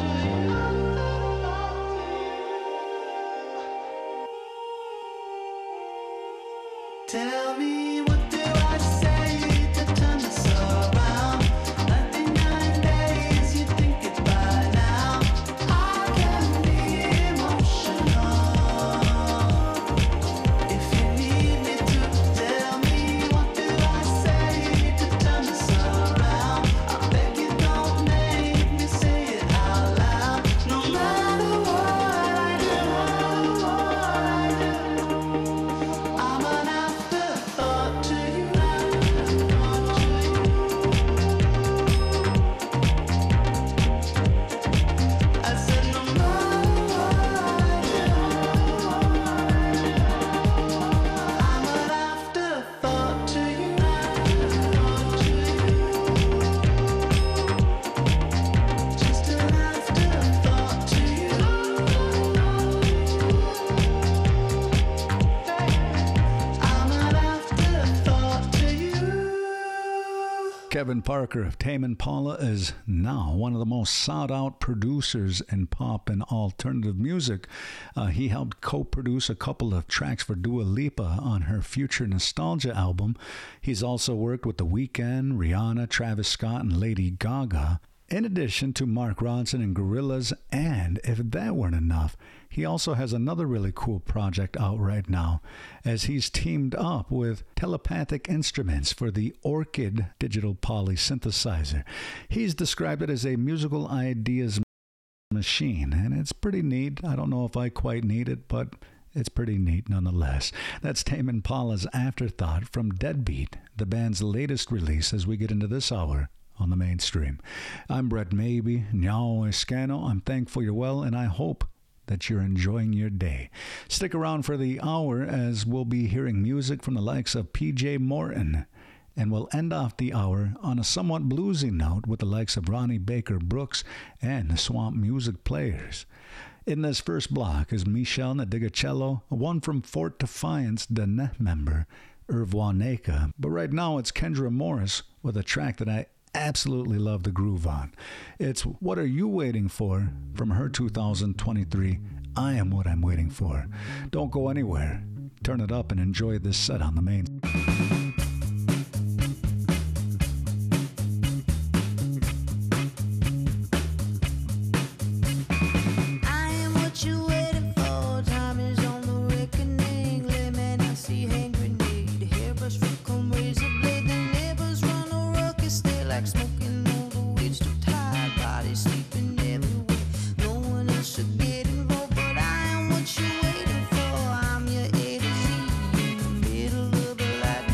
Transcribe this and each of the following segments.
Tell me, what do I say to turn this around? 99 days, you think it's by now. I can be emotional. If you need me to, tell me, what do I say to turn this around? I beg you don't make me say it out loud. No matter what I do, I'm an afterthought to you. I said no matter what I do, I'm an afterthought to you. Just an afterthought to you. I'm an afterthought to you. Kevin Parker of Tame Impala is now one of the most sought-out producers in pop and alternative music. He helped co-produce a couple of tracks for Dua Lipa on her Future Nostalgia album. He's also worked with The Weeknd, Rihanna, Travis Scott, and Lady Gaga. In addition to Mark Ronson and Gorillaz, and if that weren't enough, he also has another really cool project out right now, as he's teamed up with Telepathic Instruments for the Orchid digital poly synthesizer. He's described it as a musical ideas machine, and it's pretty neat. I don't know if I quite need it, but it's pretty neat nonetheless. That's Tame Impala's Afterthought from Deadbeat, the band's latest release, as we get into this hour on the mainstream. I'm Brett Maybe, Nyao Escano. I'm thankful you're well, and I hope that you're enjoying your day. Stick around for the hour, as we'll be hearing music from the likes of PJ Morton, and we'll end off the hour on a somewhat bluesy note with the likes of Ronnie Baker Brooks and the Swamp Music Players. In this first block is Michelle Nadigacello, one from Fort Defiance, the Net member, Irv Waneka. But right now it's Kendra Morris with a track that I absolutely love the groove on. It's What Are You Waiting For from her 2023 I Am What I'm Waiting For. Don't go anywhere. Turn it up and enjoy this set on the main. I am what you're waiting for. Time is on the reckoning. Lemon, I see hand grenade. Hairbrush, comb, razor blade. The neighbors run a ruckus. They like smoking all the weeds. Too tired, bodies sleeping everywhere. No one else should get involved, but I am what you're waiting for. I'm your A to Z in the middle of the light.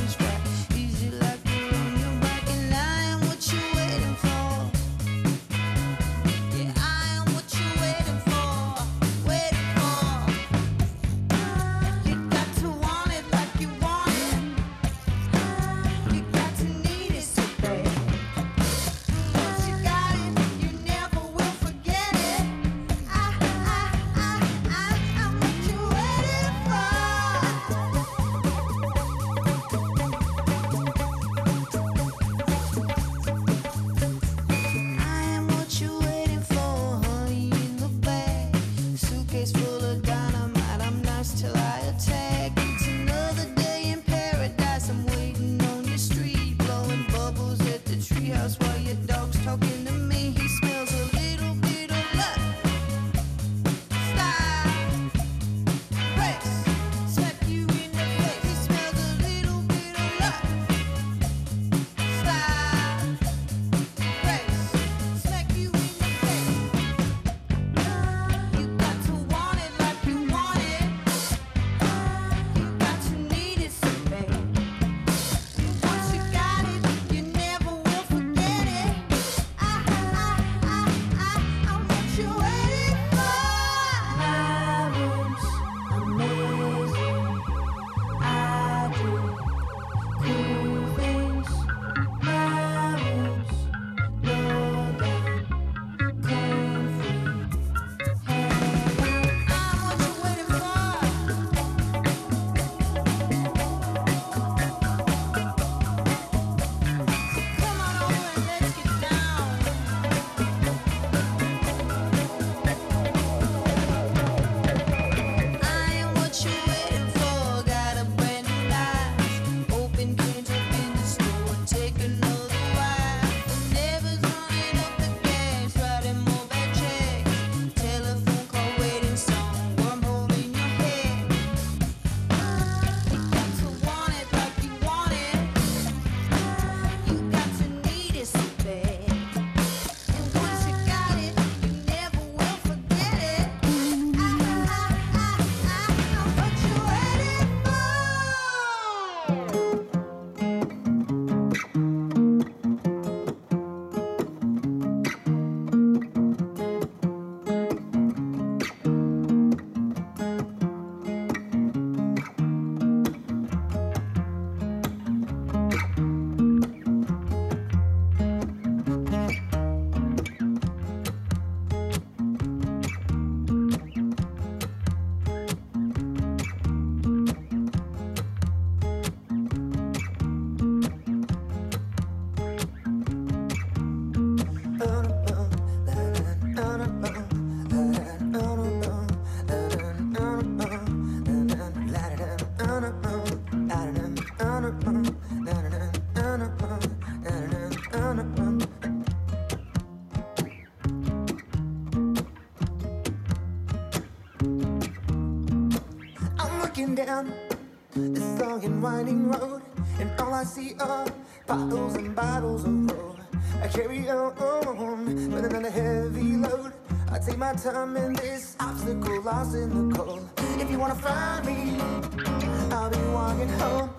down this long and winding road, and all I see are bottles and bottles of road. I carry on with another heavy load. I take my time in this obstacle, lost in the cold. If you wanna find me, I'll be walking home.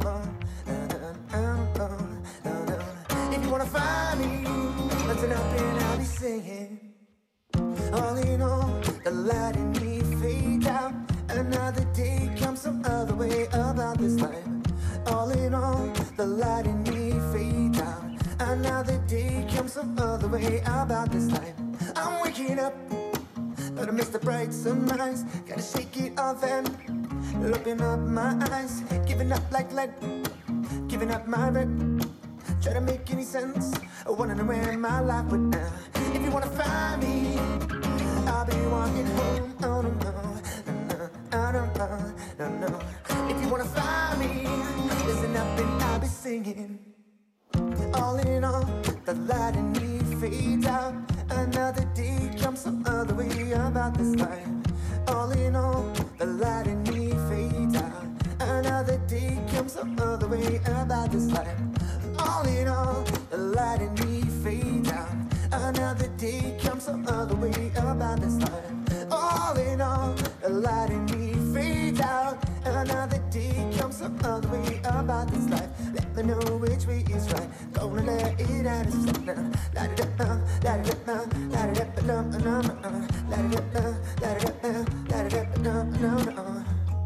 If you wanna find me, listen up and I'll be singing. All in all, the light in me fades out. Another day comes some other way about this life. All in all, the light in me fades out. Another day comes some other way about this life. I'm waking up, but I miss the bright sunrise. Gotta shake it off and open up my eyes. Giving up like lead, giving up my rep. Try to make any sense. I wanna know where my life would now. If you wanna find me, I'll be walking home. Oh no, no, no, no, no, no, no. If you wanna find me, listen up and I'll be singing. All in all, the light in me fades out. Another day comes some other way about this life. All in all, the light in me fades out. Another day comes some other way about this life. All in all, the light in me fades out. Another day comes some other way about this life. All in all, the light in me fades out. Another day comes some other way about this life. Let me know which way is right. Gonna let it out of sight now. Light it up now, light it up now, light it up now, no, no, no. Light it up now, light it up now, light it up now, no, no.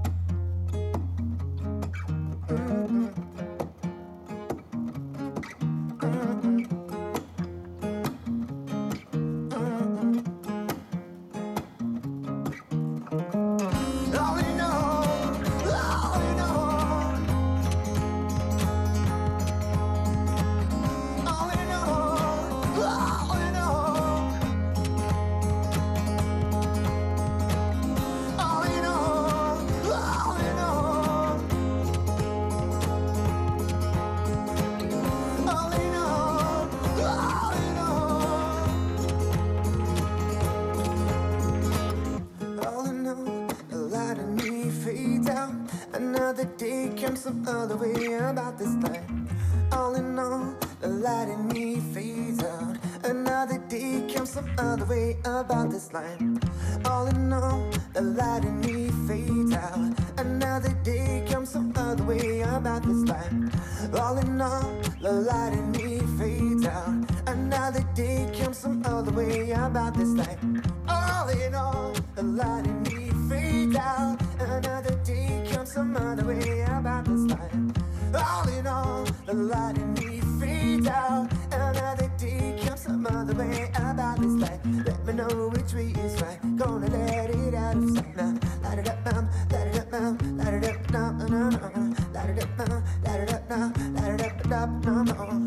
Some other way about this life. All in all, the light in me fades out. Another day comes some other way about this life. All in all, the light in me fades out. Another day comes some other way about this life. All in all, the light in me fades out. Another day comes some other way about this life. All in all, the light in me fades out. Another day comes some other way about this life. All in all, the light in me fades out. Another day comes some other way about this life. Let me know which way is right. Gonna let it out of sight now. Light it up now, light it up now, light it up now, no, no, no. Light it up now, light it up now, light it up, no, no.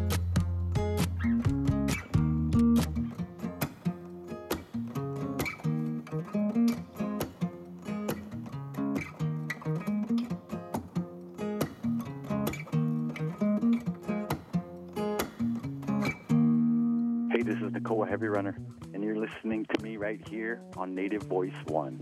Koa Heavy Runner, and you're listening to me right here on Native Voice One.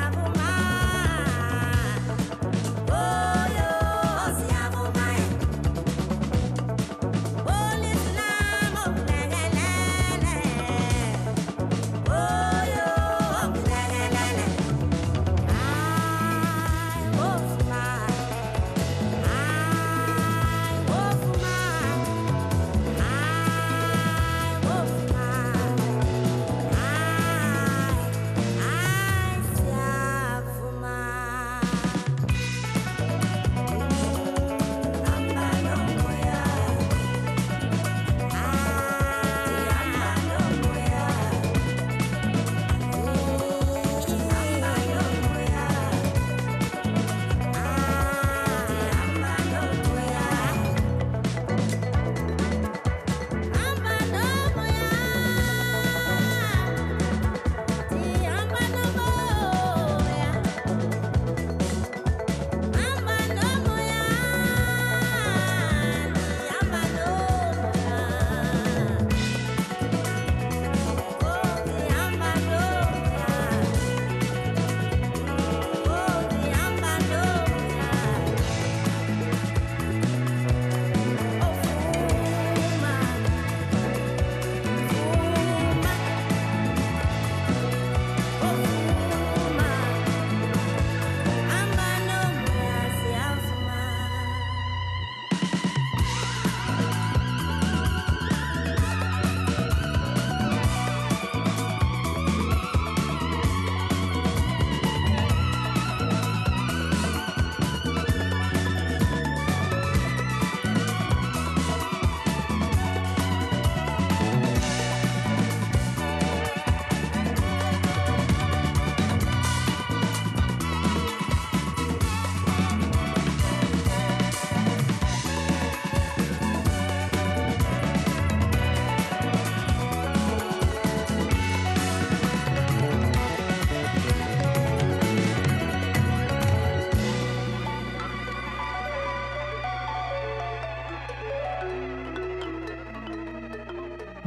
Oh, yo,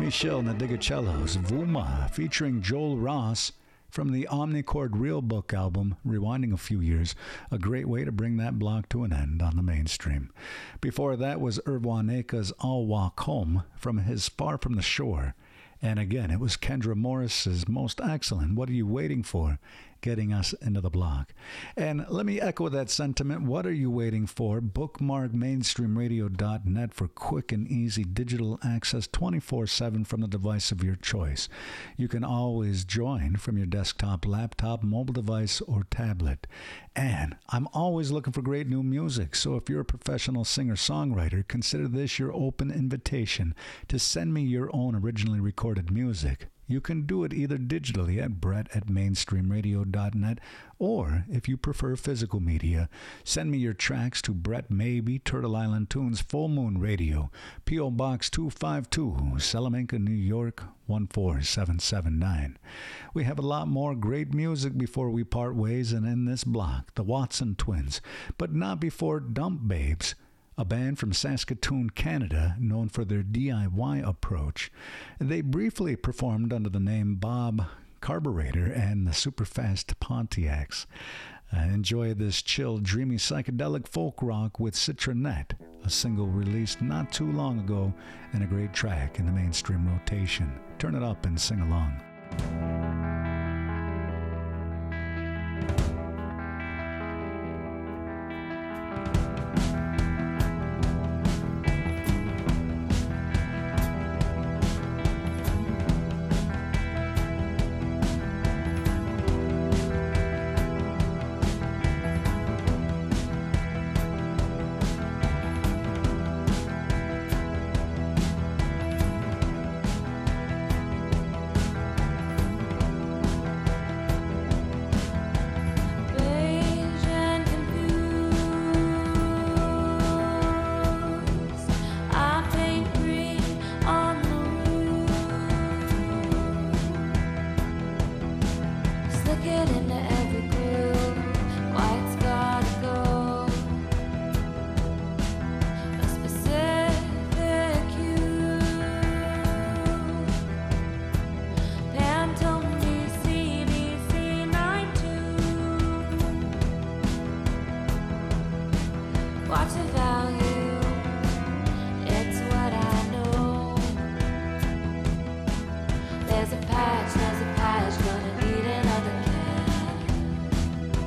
Michel and the Digicellos, Vuma, featuring Joel Ross from the Omnichord Real Book album, rewinding a few years, a great way to bring that block to an end on the mainstream. Before that was Irwaneka's I'll Walk Home from his Far From the Shore. And again, it was Kendra Morris's most excellent What Are You Waiting For? Getting us into the block. And let me echo that sentiment. What are you waiting for? Bookmark mainstreamradio.net for quick and easy digital access 24/7 from the device of your choice. You can always join from your desktop, laptop, mobile device, or tablet. And I'm always looking for great new music, so if you're a professional singer-songwriter, consider this your open invitation to send me your own originally recorded music. You can do it either digitally at brett@mainstreamradio.net, or if you prefer physical media, send me your tracks to Brett Maybe, Turtle Island Tunes, Full Moon Radio, P.O. Box 252, Salamanca, New York, 14779. We have a lot more great music before we part ways, and in this block, the Watson Twins, but not before Dump Babes, a band from Saskatoon, Canada, known for their DIY approach. They briefly performed under the name Bob Carburetor and the Superfast Pontiacs. Enjoy this chill, dreamy, psychedelic folk rock with Citronette, a single released not too long ago and a great track in the mainstream rotation. Turn it up and sing along. Beige and confused, I paint green on the roof. Slick it into every groove. White's gotta go. A specific hue. Pantone DC 92. Watch the value, it's what I know. There's a patch, gonna need another can.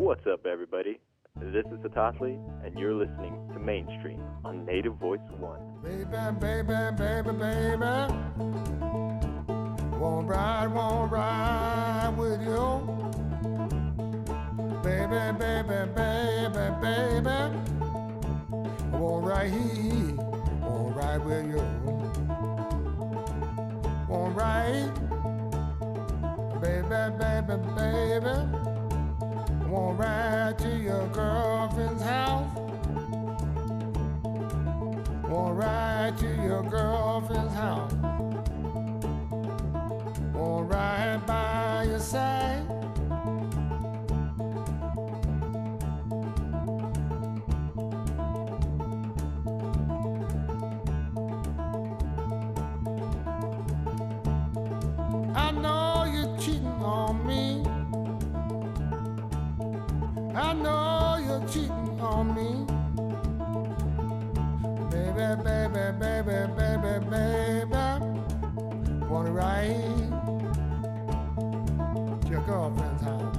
What's up, everybody? This is Satasli, and you're listening to Mainstream on Native Voice One. Baby, baby, baby, baby. Won't ride with you. Baby, baby, baby, baby. Won't ride with you. Won't ride. Baby, baby, baby. Won't ride to your girlfriend's house. Won't ride to your girlfriend's house. Won't ride by your side. I know you're cheating on me. I know you're cheating on me. Baby, baby, baby, baby, baby. Wanna ride to your girlfriend's house.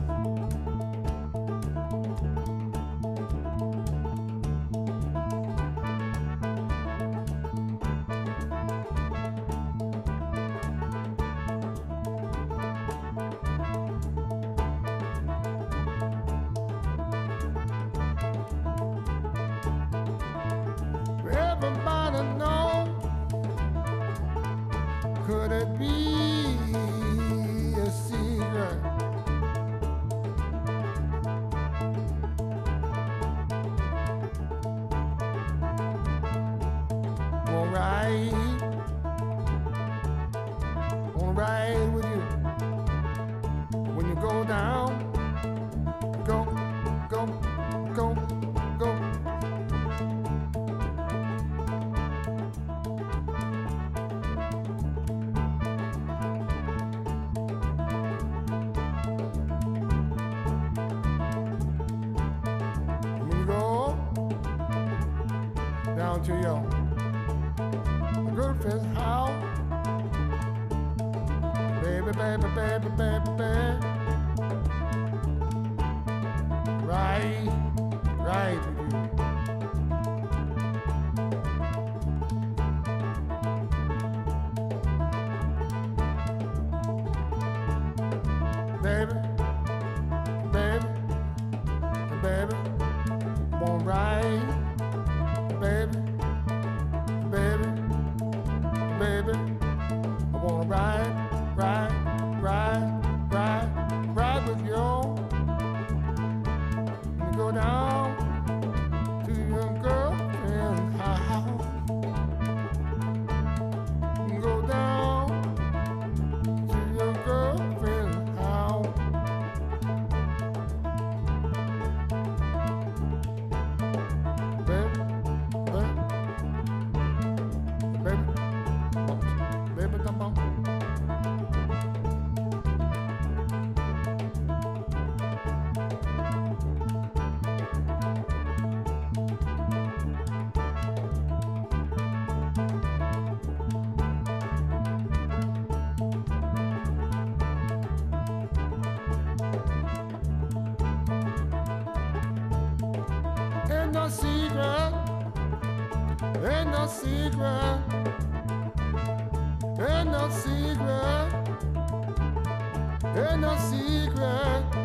Everybody know, could it be a secret? Won't ride with you. When you go down, go. Down to your girlfriend's house. Baby, baby, baby, baby, baby. Right with you. Baby, baby, baby, won't ride. Baby, baby, baby, I wanna ride with you. You go down to your girlfriend's house. You go down to your girlfriend's house. Baby. Baby, come on. Ain't no secret. Ain't no secret. Ain't no secret. Ain't no secret.